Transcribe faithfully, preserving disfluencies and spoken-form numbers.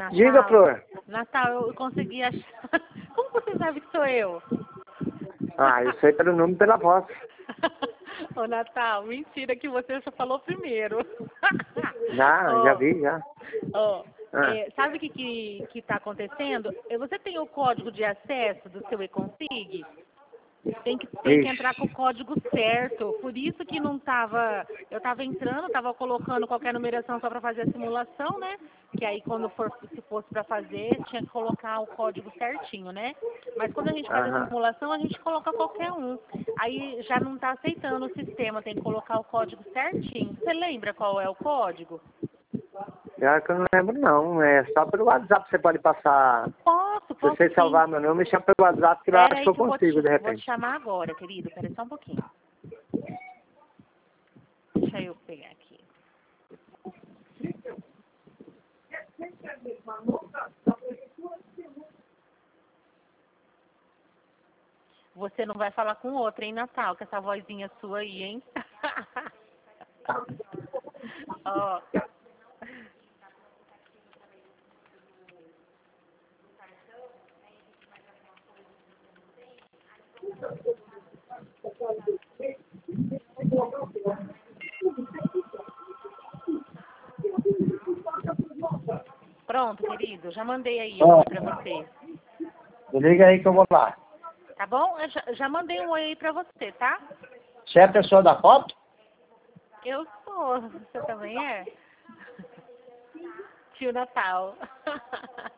Natal. Diga, Flor. Natal, eu consegui achar. Como você sabe que sou eu? Ah, eu sei pelo nome e pela voz. Ô, Natal, mentira que você já falou primeiro. Já, oh, já vi, já. Oh, Ah. é, sabe o que que que está acontecendo? Você tem o código de acesso do seu e-config? Tem que, tem que entrar com o código certo. Por isso que não estava... Eu estava entrando, estava colocando qualquer numeração só para fazer a simulação, né? Que aí quando for, se fosse para fazer, tinha que colocar o código certinho, né? Mas quando a gente faz a Aham. simulação, a gente coloca qualquer um. Aí já não está aceitando o sistema, tem que colocar o código certinho. Você lembra qual é o código? Já que eu não lembro, não. É só pelo WhatsApp você pode passar. Posso, Se posso você sim. salvar meu nome, me chama pelo WhatsApp que lá Espera acho aí que eu que eu vou te, consigo, de vou te repente. chamar agora, querido. Espera só um pouquinho. Deixa eu pegar aqui. Você não vai falar com outra, hein, Natal? Com essa vozinha sua aí, hein? Ó. Pronto, querido. Já mandei aí um oi pra você. Liga aí que eu vou lá. Tá bom? Eu já, já mandei um oi aí pra você, tá? Você é a pessoa da foto? Eu sou. Você também é? Tio Natal.